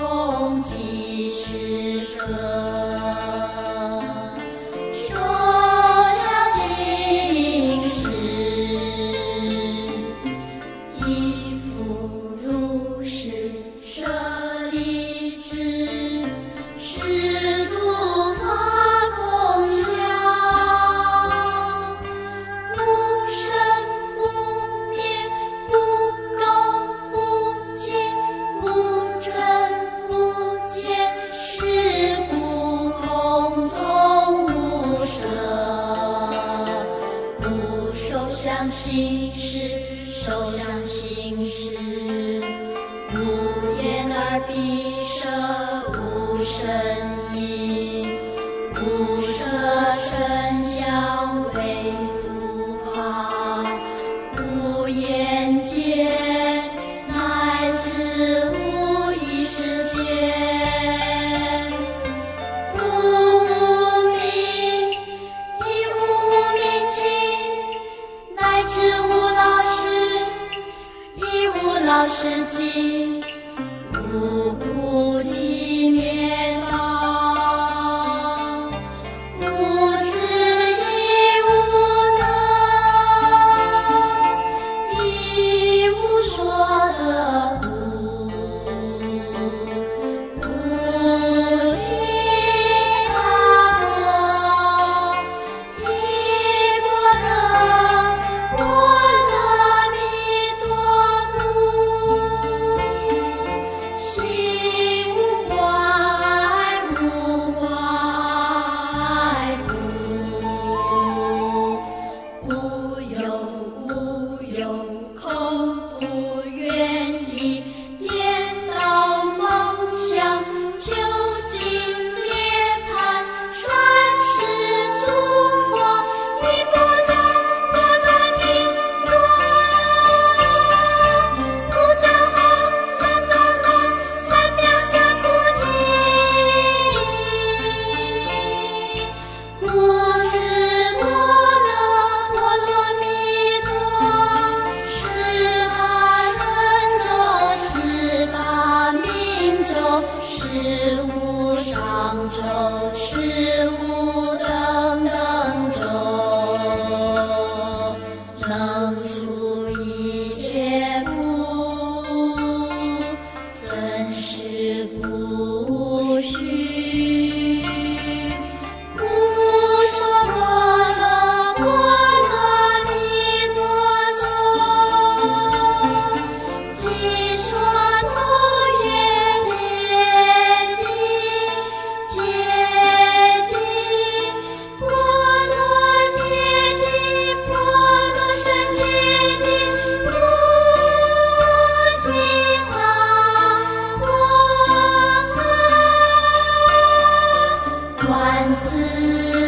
空即是色。手相行识，亦复如是。舍利子，是诸法空相，不生不灭，不垢不净，不增不减，是故空中无色。无受想行识，受想行识，无眼耳鼻舌无声音，无色声香味触法，无眼界，乃至无意识界，无无明，亦无无明尽，乃至无老识，亦无老识尽，无苦集灭道，无智亦无得，亦无说得故。菩提萨埵，依般若波罗蜜多故，心无怪，无怪故。无有无有，空不远离，颠倒梦想，究竟涅槃，善事诸佛，依般若波罗蜜多，不得阿耨多罗三藐三菩提。故知般若波罗蜜多，是大神咒，是大明咒，是无上咒，是无等等咒，能除一切苦，怎是不虚？故说般若波罗蜜多咒，即说咒曰揭谛，揭谛，波罗揭谛，波罗僧揭谛，菩提萨埵，观自